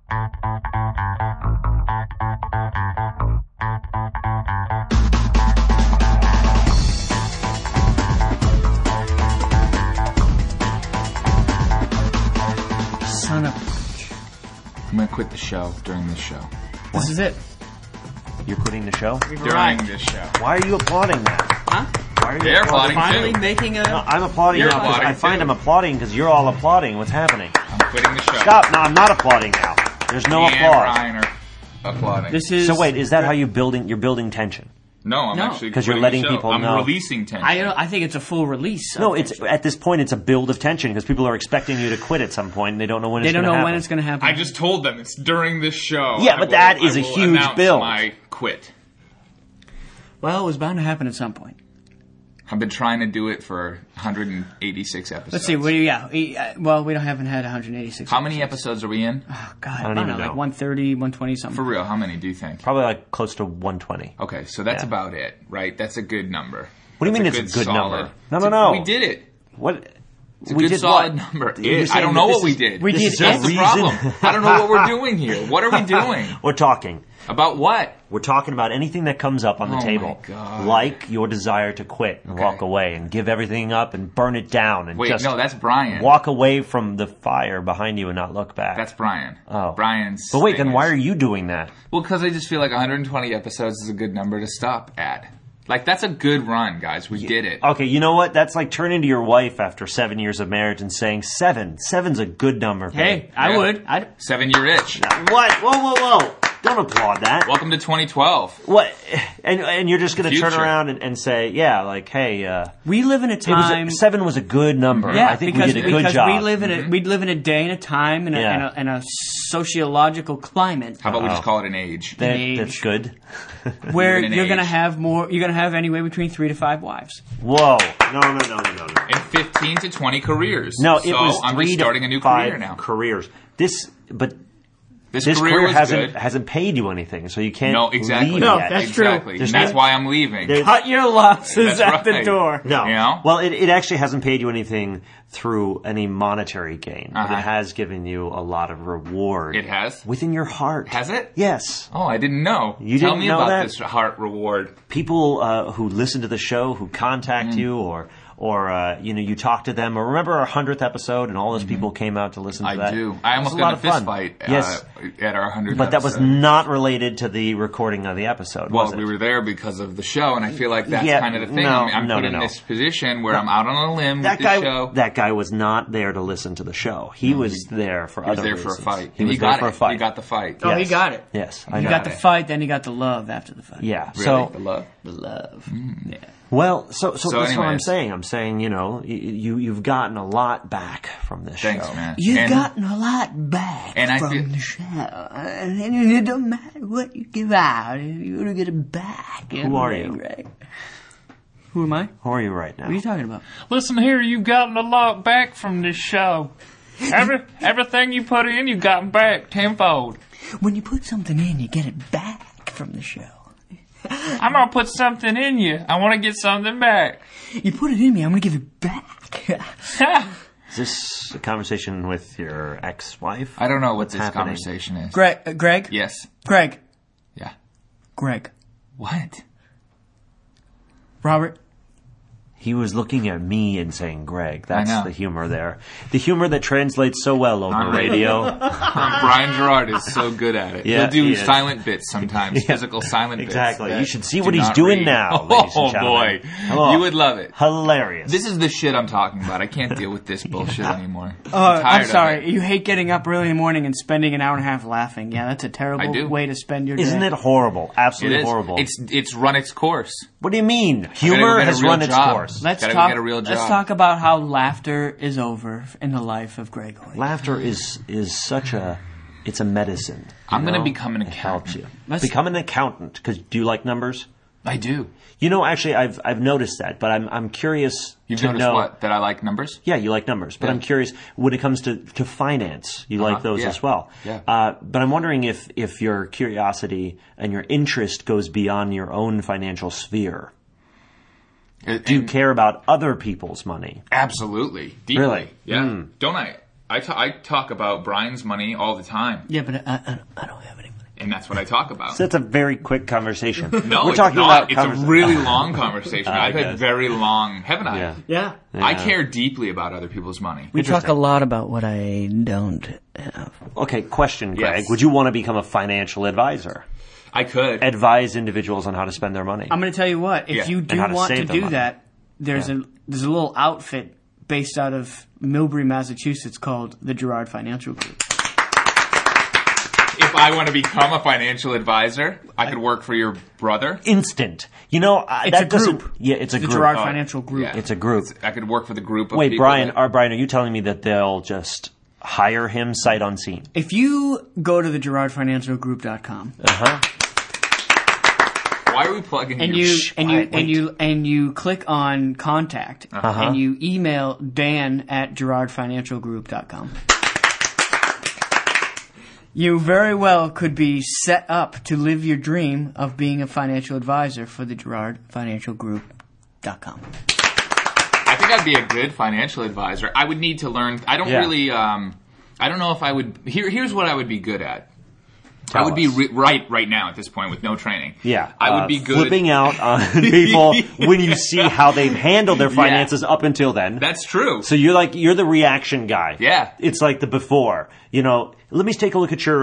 Son of... I'm going to quit the show during this show. This is it. You're quitting the show? During this show. Why are you applauding that? Huh? Why are you They're applauding Finally too. making a... No, I'm applauding You're now because applauding I find too. I'm applauding because you're all applauding. What's happening? I'm quitting the show. Stop. No, I'm not applauding now. There's no Me and applause. Ryan are applauding. This is... So wait, is that how you're building tension? No, I'm No. actually 'Cause you're quitting letting the show. people I'm know. releasing tension. I think it's a full release. No, it's at this point it's a build of tension because people are expecting you to quit at some point and they don't know when They it's don't going to know happen. when it's going to happen. I just told them it's during this show. Yeah, but that is a a huge build. My quit. Well, it was bound to happen at some point. I've been trying to do it for 186 episodes. Let's see. Well, we haven't had 186. How many episodes are we in? Oh, God. I don't don't even know. know. Like 130, 120 something. For real, how many do you think? Probably like close to 120. Okay, so that's Yeah. about it, right? That's a good number. What do you mean That's it's a good solid- number? No. We did it. What? It's a we good did solid what? number. You're I saying don't that know this what we is- did. We did That's the reason. problem. I don't know what we're doing here. What are we doing? We're talking. About what? We're talking about anything that comes up on the Oh, table. my God. Like your desire to quit and Okay. walk away and give everything up and burn it down and Wait, just no, that's Brian. walk away from the fire behind you and not look back. That's Brian. Oh. Brian's. But wait, thing then why is- are you doing that? Well, because I just feel like 120 episodes is a good number to stop at. Like, that's a good run, guys. We did it. Okay, you know what? That's like turning to your wife after 7 years of marriage and saying, Seven's a good number. Hey, babe." I Yeah. would. I'd... 7-year itch. What? Whoa. Don't applaud that. Welcome to 2012. What? And you're just going to turn Future. around and say, yeah, like, hey, We live in a time... 7 was a good number. Yeah, I think because, we did a good because job. we live in we live in a day and a time and Yeah. in a sociological climate How about we just call it an age? That's good. where Even an you're going to age. have more. You're going to have anywhere between 3 to 5 wives. Whoa. No. In 15 to 20 careers. No, it so was I'm 3 just to starting a new 5 career now. careers. This This career career was hasn't good. hasn't paid you anything, so you can't No, exactly. leave No, yet. that's true. Exactly. There's And that's no- why I'm leaving. There's- Cut your losses That's at the right. door. No. You know? Well, it actually hasn't paid you anything through any monetary gain, but Uh-huh. it has given you a lot of reward. It has? Within your heart. Has it? Yes. Oh, I didn't know. You Tell didn't me know about that? this heart reward. People who listen to the show, who contact you, or you talk to them, or remember our 100th episode, and all those people came out to listen to I that. do. I almost It was got a lot of fist fun. fight Yes. at our 100th But that was episode. not related to the recording of the episode, Well, was it? we were there because of the show, and I feel like that's Yeah, kind of the thing. no, I'm no, put no, in no. this position where I'm out on a limb with the show. That guy was not there to listen to the show. He was there for He was other there for a reasons. fight. He And was he there got for it. a fight. He got the fight. Oh, he Yes. got it. Yes, I He know. got the fight, then he got the love after the fight. Yeah. Really? So, The love. The love. Yeah. well, so that's what I'm anyways. saying. I'm saying, you've gotten a lot back from this Thanks, show. man. You've And- gotten a lot back And I from feel- the show. And it don't matter what you give out, you're going to get it back. Who are you? Right? Who am I? Who are you right now? What are you talking about? Listen here, you've gotten a lot back from this show. Everything you put in, you've gotten back tenfold. When you put something in, you get it back from the show. I'm gonna put something in you. I want to get something back. You put it in me, I'm going to give it back. Is this a conversation with your ex-wife? I don't know what this happening? conversation is. Greg? Yes. Greg? Yeah. Greg? What? Robert? He was looking at me and saying, Greg. That's know. the humor there. The humor that translates so well over On radio. Brian Gerard is so good at it. Yeah, He'll do he is. silent bits sometimes, Yeah. physical silent Exactly. bits. You should see do what he's not doing read. now, ladies and Oh, gentlemen. boy. Oh. You would love it. Hilarious. This is the shit I'm talking about. I can't deal with this bullshit anymore. I'm tired of sorry. it. You hate getting up early in the morning and spending an hour and a half laughing. Yeah, that's a I terrible do. way to spend your day. Isn't it horrible? It Absolutely is. horrible. It's run its course. What do you mean? go Humor get a has real run its job. course. Let's Gotta talk. get a real Let's job. talk about how laughter is over in the life of Greg Hoyt. Laughter is such a, it's a medicine. I'm going gonna to become an It helps you. Let's- Become an accountant. Because do you like numbers? I do. Actually, I've noticed that, but I'm curious You've to noticed know. what? That I like numbers? Yeah, you like numbers, but Yeah. I'm curious when it comes to finance. You like those yeah. as well. Yeah. But I'm wondering if your curiosity and your interest goes beyond your own financial sphere. Do you care about other people's money? Absolutely. Deeply. Really? Yeah. Don't I? I talk about Brian's money all the time, Yeah, but I don't have any money. and that's what I talk about. So it's a very quick conversation. No, we're it's talking not. about It's a really long conversation. I've guess. had very long, haven't I? Yeah. Yeah. I care deeply about other people's money. We talk a lot about what I don't have. Okay, question, Greg. Yes. Would you want to become a financial advisor? I could. Advise individuals on how to spend their money. I'm going to tell you what. If Yeah. you do how to want save to the do money. that, there's a little outfit based out of Millbury, Massachusetts called the Girard Financial Group. If I want to become a financial advisor, I could work for your brother. Instant. You know, It's that a group. doesn't. Yeah, it's a The group. Girard Financial Group. Yeah. It's a group. I could work for the group of Wait, people. Brian. that- Brian, are you telling me that they'll just hire him sight unseen? If you go to the GirardFinancialGroup.com Why are we plugging and your you click on contact and you email Dan at GirardFinancialGroup.com. You very well could be set up to live your dream of being a financial advisor for the GirardFinancialGroup.com. I think I'd be a good financial advisor. I would need to learn. I don't Yeah. really. I don't know if I would. Here's what I would be good at. Tell I would be us. right now at this point with no training. Yeah, I would be good. flipping out on people when you see how they've handled their finances up until then. That's true. So you're the reaction guy. Yeah. It's like the before. You know, let me take a look at your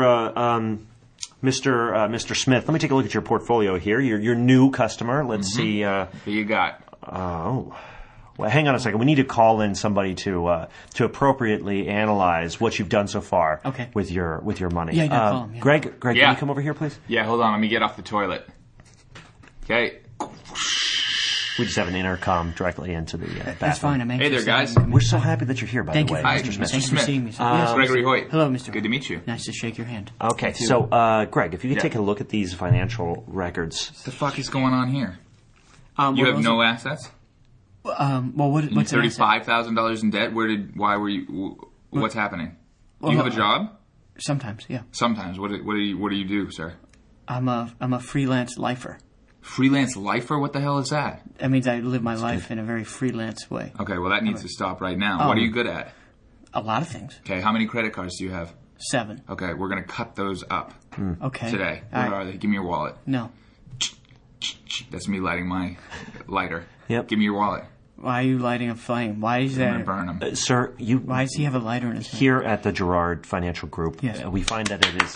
Mr. Smith. Let me take a look at your portfolio here. Your new customer. Let's see. Who you got? Well, hang on a second. We need to call in somebody to appropriately analyze what you've done so far. Okay. With your money. Yeah, call him, yeah. Greg, Yeah. can you come over here, please? Yeah, hold on. Let me get off the toilet. Okay. We just have an intercom directly into the bathroom. That's fine. I'm Hey there, anxious. guys. We're so happy that you're here, by Thank the you. way, Hi, Mr. Smith. Thanks for seeing me. It's Gregory Hoyt. Hello, Mr. Good to meet you. Nice to shake your hand. Okay, so Greg, if you could Yeah. take a look at these financial records. What the fuck is going on here? What You have was no assets? Well, what's an asset? $35,000 in debt? Why were you, what's happening? Do you have a job? Sometimes, yeah. Sometimes. What do you do, sir? I'm a freelance lifer. Freelance lifer? What the hell is that? That means I live my life in a very freelance way. Okay, well that needs to stop right now. What are you good at? A lot of things. Okay, how many credit cards do you have? 7. Okay, we're gonna cut those up Okay. today. All Where right. are they? Give me your wallet. No. That's me lighting my lighter. Yep. Give me your wallet. Why are you lighting a flame? Why is I'm gonna that? burn them. Sir, Why does he have a lighter in his hand? here at the Girard Financial Group, Yes. we find that it is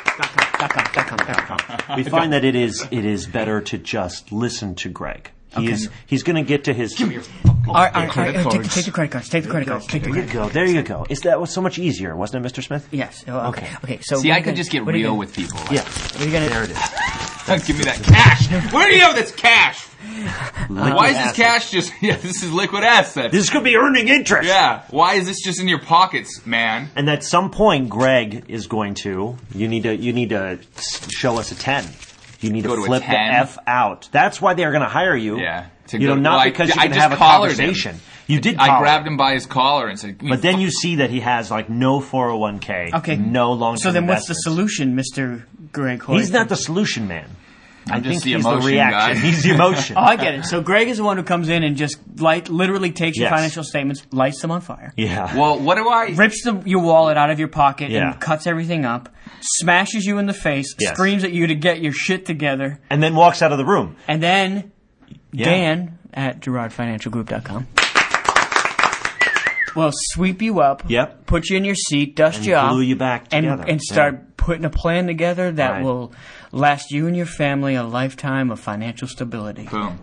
.com. we find that it is better to just listen to Greg. He's going to get to his. All right, take the credit cards. Take the credit cards. Take the There you credit go. There you go. That was so much easier, wasn't it, Mr. Smith? Yes. Oh, okay. Okay. So See, what I are could you just get gonna- what are you real gonna- with people. Yeah. What are you gonna? There it is. Give me that cash. Where do you have this cash? Why is this cash just? Yeah, this is liquid assets. This could be earning interest. Yeah. Why is this just in your pockets, man? And at some point, Greg is going to. You need to show us a 10. You need Go to to a flip the 10? F out. That's why they're going to hire you. Yeah. You know, not because you can have a conversation. You did. I collar grabbed him by his collar and said, But then you see that he has like no 401k. Okay. No long-term. So then, what's the investments. solution, Mr. Greg Hoyt? He's not the solution man. I'm I just think the he's the emotion reaction. guy. He's the emotion. Oh, I get it. So Greg is the one who comes in and just literally takes your Yes. financial statements, lights them on fire, Yeah. well, what do I? rips your wallet out of your pocket, Yeah. and cuts everything up, smashes you in the face, Yes. screams at you to get your shit together, And then walks out of the room. and then Yeah. Dan at GirardFinancialGroup.com will sweep you up, Yep. put you in your seat, dust And you off, glue you back together. and start putting a plan together that Right. will last you and your family a lifetime of financial stability. Boom.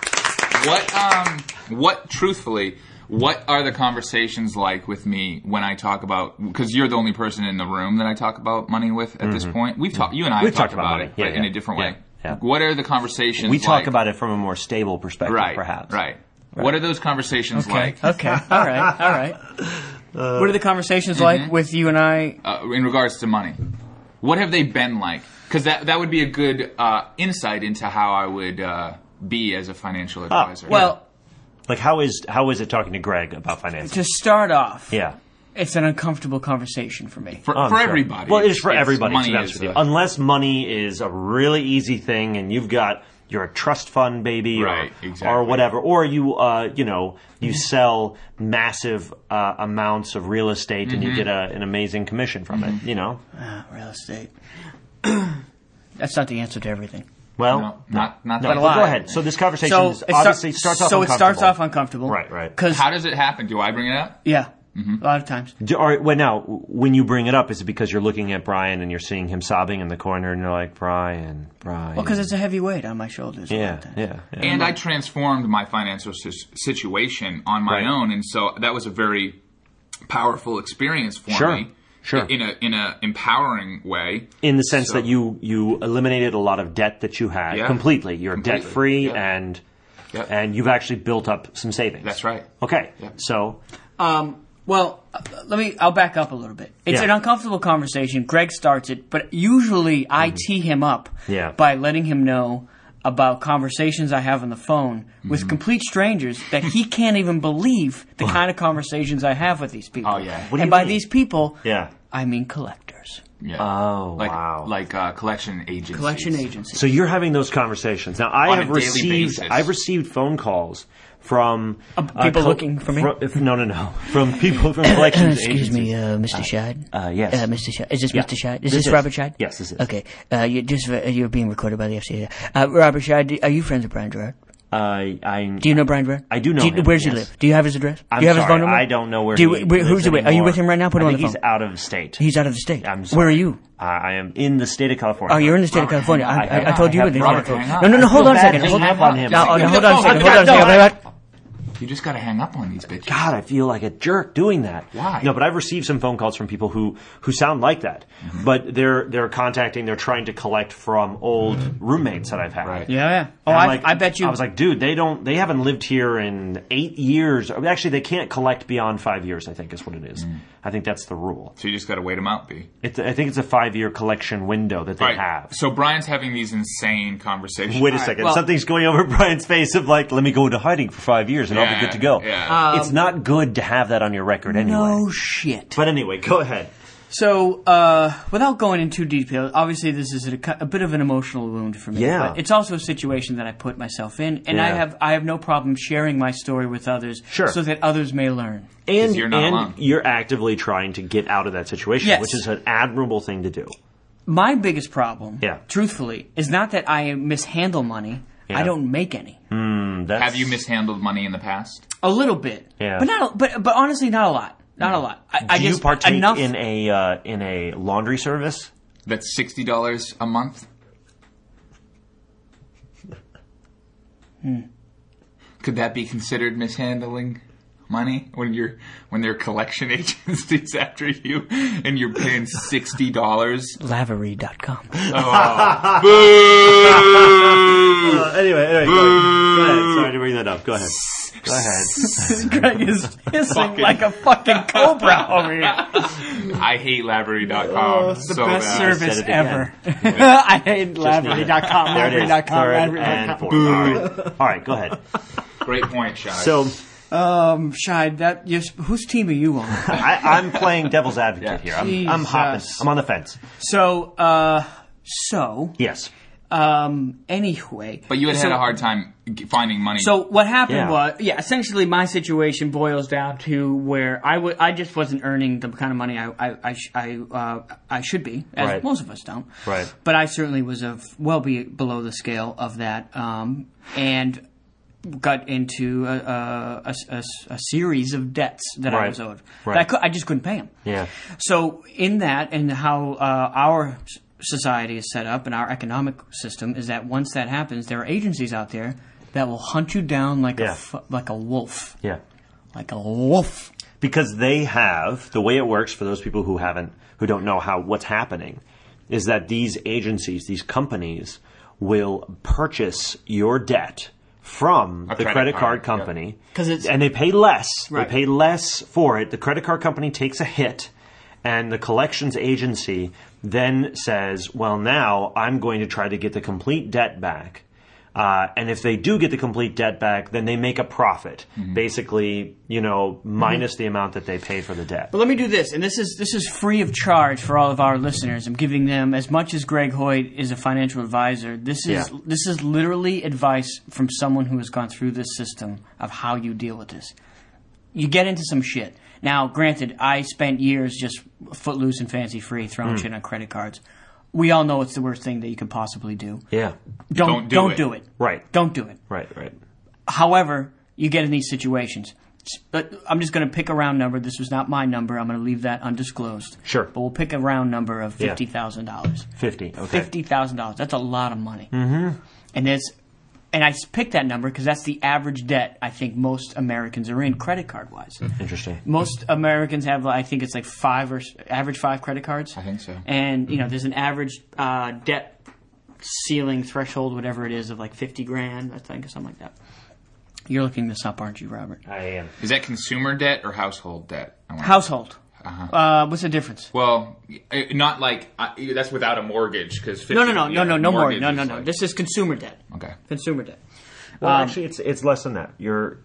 Truthfully, what are the conversations like with me when I talk about? Because you're the only person in the room that I talk about money with at this point. You and I We've have talked talked about about money. it, but Yeah, in yeah. a different way. Yeah. What are the conversations? We like? talk about it from a more stable perspective, right, perhaps. right. What are those conversations like Okay. All right. What are the conversations like with you and I? in regards to money? What have they been like? Because that would be a good insight into how I would be as a financial advisor. Well, Like how is it talking to Greg about finances? to start off, Yeah. it's an uncomfortable conversation for me. for Sure. everybody. Well, it is for everybody. Money to be honest is with you. Unless money is a really easy thing and you've got you're a trust fund baby, Right, exactly. or whatever, or you you sell massive amounts of real estate and you get an amazing commission from it. Real estate. That's not the answer to everything. Well, No, not no, that. go ahead. So this conversation So is obviously starts off uncomfortable. it starts off uncomfortable. Right. Because How does it happen? Do I bring it up? yeah, a lot of times. Now, when you bring it up, is it because you're looking at Brian and you're seeing him sobbing in the corner and you're like, Brian? Well, because it's a heavy weight on my shoulders. a lot of times. Yeah. And I transformed my financial situation on my Right. own, and so that was a very powerful experience for Sure. me. Sure. In a empowering way. In the sense So- that you eliminated a lot of debt that you had Yeah. completely. You're Completely. debt free Yeah. and you've actually built up some savings. That's right. Okay. Yeah. So Well, I'll back up a little bit. It's Yeah. an uncomfortable conversation. Greg starts it, but usually I tee him up Yeah. by letting him know about conversations I have on the phone with complete strangers that he can't even believe the kind of conversations I have with these people. Oh, yeah. What do And you by mean? these people, yeah. I mean collectors. Yeah. Oh, like, wow. Like collection agencies. Collection agencies. So you're having those conversations. Now I On a have daily received basis. I've received phone calls from people looking for me? No. From people from collections Excuse me, agencies. Mr. Scheid? Yes. Mr. Scheid? Is this Yeah. Mr. Scheid? Is This this Robert Scheid? Yes, this is. Okay. You're being recorded by the FCA. Robert Scheid, are you friends with Brian Gerard? Do you know Brian Gerard? I do know him, Where does he yes. live? Do you have his address? I'm do you have sorry, his phone number? I don't know where Do you, he wait, lives who's away? Are you anymore. with him right now? Put him I on think the he's phone. out of state. He's out of the state. I'm sorry. Where are you? I am in the state of California. Oh, you're in the state of Robert, California. hang on. I told you. I have but- Robert, hang on. No, hold I on a feel second. bad Hold hanging on. up on him. No, hold on a second. No, Hold on a second. You just got to hang up on these bitches. God, I feel like a jerk doing that. Why? No, but I've received some phone calls from people who sound like that. But they're they're trying to collect from old roommates that I've had. Right. Yeah. Oh, And I'm I bet you. I was like, dude, they haven't lived here in 8 years. Actually, they can't collect beyond 5 years, I think is what it is. I think that's the rule. So you just got to wait them out, B. I think it's a 5-year collection window that they All right. have. So Brian's having these insane conversations. Wait a second. well- Something's going over Brian's face of like, let me go into hiding for 5 years and I'll be good to go. Yeah. It's not good to have that on your record anyway. no shit. But anyway, go ahead. So, without going into detail, obviously this is a bit of an emotional wound for me. Yeah. But it's also a situation that I put myself in, and Yeah. I have no problem sharing my story with others, Sure. so that others may learn. And you're not alone. you're actively trying to get out of that situation, Yes. which is an admirable thing to do. My biggest problem, Yeah. truthfully, is not that I mishandle money. Yeah. I don't make any. Have you mishandled money in the past? A little bit, Yeah. but not. But honestly, not a lot. Not a lot. I Do you just partake enough. in a laundry service? That's $60 a month? Could that be considered mishandling money when they're collection agencies after you and you're paying $60? Lavery.com. Anyway, go ahead. Sorry to bring that up. Go ahead. Go ahead. Greg is hissing like a fucking cobra over here. I hate Lavery.com The so best bad. service Said it again. ever. I hate Lavery.com. There it is. Lavery.com. Third Lavery.com. and fourth. All right, go ahead. Great point, Shai. So Shide, whose team are you on? I'm playing devil's advocate Yeah. here. I'm hopping. Jesus. I'm on the fence. So, Yes. anyway. But you had a hard time finding money. So what happened Yeah. was, essentially my situation boils down to where I just wasn't earning the kind of money I should be, as Right. most of us don't. Right. But I certainly was below the scale of that, and got into a series of debts that I Right. was owed. Right. That I just couldn't pay them. Yeah. So in that, and how our society is set up and our economic system is that once that happens, there are agencies out there that will hunt you down like Yeah. like a wolf, Yeah. like a wolf. Because they have the way it works for those people who don't know what's happening is that these agencies, these companies will purchase your debt from the credit card company. 'Cause it's- and they pay less. Right. They pay less for it. The credit card company takes a hit, and the collections agency then says, well, now I'm going to try to get the complete debt back. And if they do get the complete debt back, then they make a profit, basically, minus the amount that they paid for the debt. But let me do this, and this is free of charge for all of our listeners. I'm giving them, as much as Greg Hoyt is a financial advisor, this is literally advice from someone who has gone through this system of how you deal with this. You get into some shit. Now, granted, I spent years just footloose and fancy-free throwing shit on credit cards. We all know it's the worst thing that you could possibly do. Yeah. Don't do it. Right. Don't do it. Right. However, you get in these situations. But I'm just going to pick a round number. This was not my number. I'm going to leave that undisclosed. Sure. But we'll pick a round number of $50,000. 50, okay. $50,000. That's a lot of money. Mm-hmm. And I picked that number because that's the average debt I think most Americans are in, credit card-wise. Interesting. Most Americans have, I think it's like average 5 credit cards. I think so. And, there's an average debt ceiling threshold, whatever it is, of like $50,000, I think, or something like that. You're looking this up, aren't you, Robert? I am. Is that consumer debt or household debt? Household. What's the difference? Well, not like that's without a mortgage because no mortgage. No. This is consumer debt. Okay, consumer debt. Well, actually, it's less than that. Your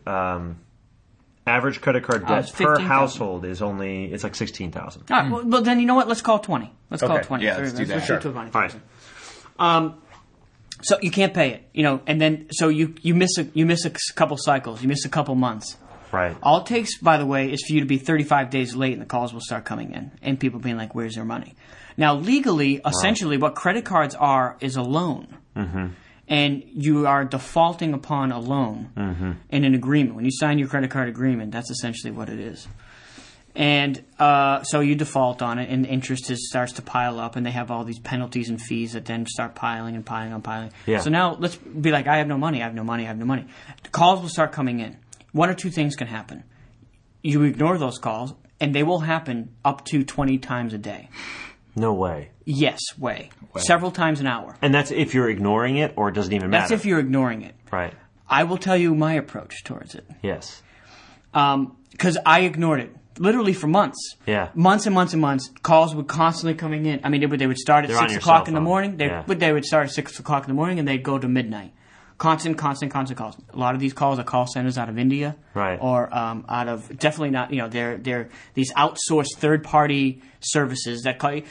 average credit card debt per household is it's like $16,000. All right. Well, then you know what? Let's call it 20. Let's call it 20. Yeah, let's do that. Let's Sure. do 20,000. So you can't pay it, and then so you miss a couple cycles, you miss a couple months. Right. All it takes, by the way, is for you to be 35 days late and the calls will start coming in. And people being like, where's their money? Now, legally, essentially, what credit cards are is a loan. Mm-hmm. And you are defaulting upon a loan in an agreement. When you sign your credit card agreement, that's essentially what it is. And so you default on it, and interest starts to pile up, and they have all these penalties and fees that then start piling and piling and piling. Yeah. So now let's be like, I have no money. The calls will start coming in. One or two things can happen. You ignore those calls, and they will happen up to 20 times a day. No way. Yes, way. Several times an hour. And that's if you're ignoring it, or it doesn't even matter? That's if you're ignoring it. Right. I will tell you my approach towards it. Yes. Because I ignored it. Literally for months. Yeah. Months and months and months. Calls would constantly coming in. I mean, they would start at 6 o'clock in the morning. They would start at 6 o'clock in the morning, and they'd go to midnight. Constant calls. A lot of these calls are call centers out of India, right? Or out of definitely not. They're these outsourced third-party services that call you,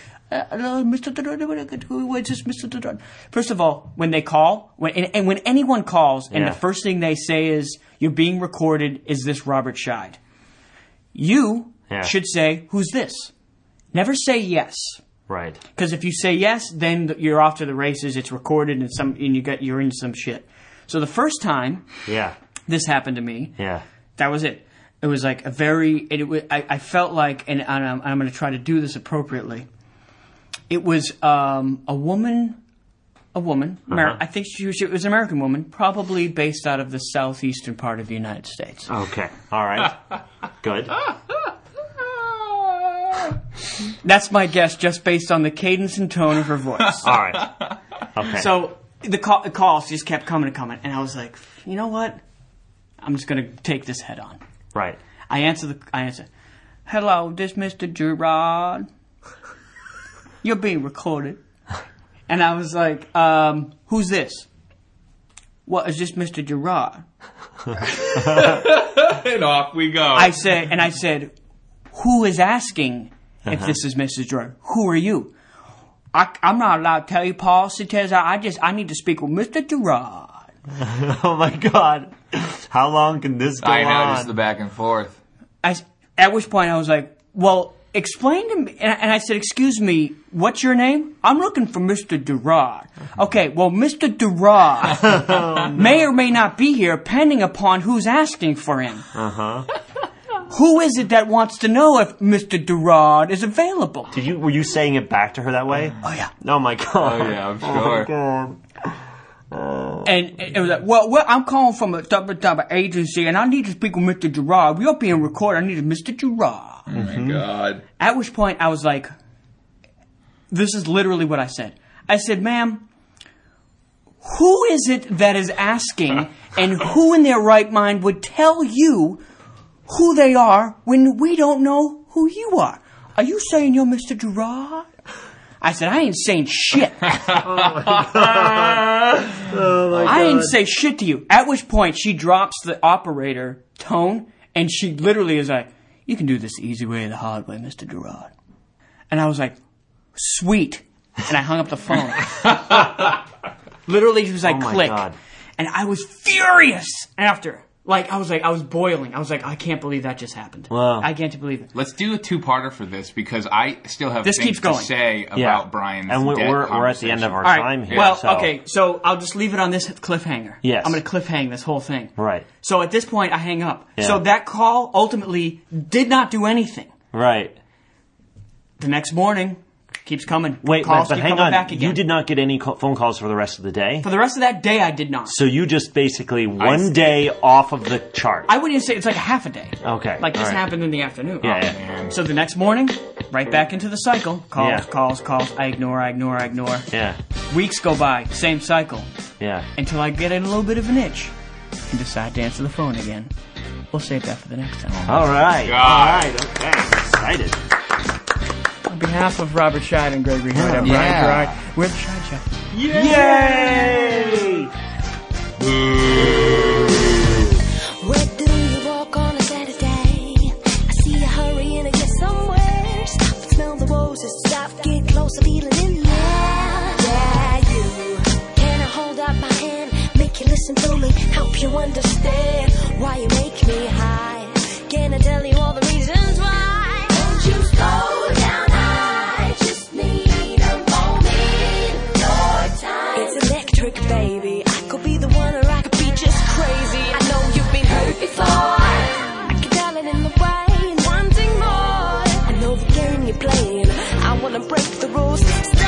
Mr. First of all, when they call, when anyone calls, and the first thing they say is, "You're being recorded. Is this Robert Scheid?" You should say, "Who's this?" Never say yes. Right. Because if you say yes, then you're off to the races. It's recorded, and you're in some shit. So the first time, this happened to me. Yeah. That was it. It was like I felt like, and I'm going to try to do this appropriately. It was a woman. I think she was an American woman, probably based out of the southeastern part of the United States. Okay. All right. Good. That's my guess, just based on the cadence and tone of her voice. All right. Okay. So the calls just kept coming, and I was like, you know what? I'm just going to take this head on. Right. I answer. Hello, this Mr. Gerard. You're being recorded. And I was like, who's this? What, is this Mr. Gerard? And off we go. I said, who is asking if this is Mrs. Gerard? Who are you? I'm not allowed to tell you, Paul. I need to speak with Mr. Gerard. Oh my God! How long can this go on? I know, just the back and forth. At which point I was like, well, explain to me. And I said, excuse me, what's your name? I'm looking for Mr. Gerard. Okay, well, Mr. Gerard may or may not be here, depending upon who's asking for him. Uh-huh. Who is it that wants to know if Mr. Gerard is available? Were you saying it back to her that way? Oh, yeah. Oh, my God. Oh, yeah, I'm sure. Oh, my God. And it was like, well, I'm calling from a double agency, and I need to speak with Mr. Gerard. We're being recorded. I need Mr. Gerard. Oh, my God. At which point, I was like, this is literally what I said. I said, ma'am, who is it that is asking, and who in their right mind would tell you who they are when we don't know who you are? Are you saying you're Mr. Gerard? I said, I ain't saying shit. Oh my I didn't say shit to you. At which point, she drops the operator tone, and she literally is like, you can do this the easy way or the hard way, Mr. Gerard. And I was like, sweet. And I hung up the phone. Literally, she was like, Oh my click. God. And I was furious after. Like, I was boiling. I was like, I can't believe that just happened. Wow. I can't believe it. Let's do a two-parter for this because I still have This things keeps going. to say about Yeah. Brian's And we're debt at the end of our All right. time here. Well, so. okay. So I'll just leave it on this cliffhanger. Yes. I'm going to cliffhang this whole thing. Right. So at this point, I hang up. Yeah. So that call ultimately did not do anything. Right. The next morning, keeps coming. Wait, calls but keep hang coming on. back again. You did not get any phone calls for the rest of the day? For the rest of that day, I did not. So you just basically one day off of the chart. I wouldn't even say it's like a half a day. Okay. Like this all right. happened in the afternoon. Yeah, yeah. So the next morning, right back into the cycle. Calls, Yeah. calls. I ignore. Yeah. Weeks go by, same cycle. Yeah. Until I get in a little bit of an itch and decide to answer the phone again. We'll save that for the next time. All right. God. All right. Okay. I'm excited. On behalf of Robert Scheid and Gregory Hart, I'm Brian Yeah. Gerard. We're the Scheid Show. Yay! Where do you walk on a Saturday? I see you hurrying to get somewhere. Stop and smell the roses. Stop, get closer, feel it in the air. Yeah, you. Can I hold out my hand? Make you listen to me. Help you understand why you make me high. Can I tell you all the reasons why? Won't you slow down? I just need a moment. Your time. It's electric, baby. I could be the one or I could be just crazy. I know you've been hurt before. I can tell it in the way and wanting more. I know the game you're playing. I wanna break the rules.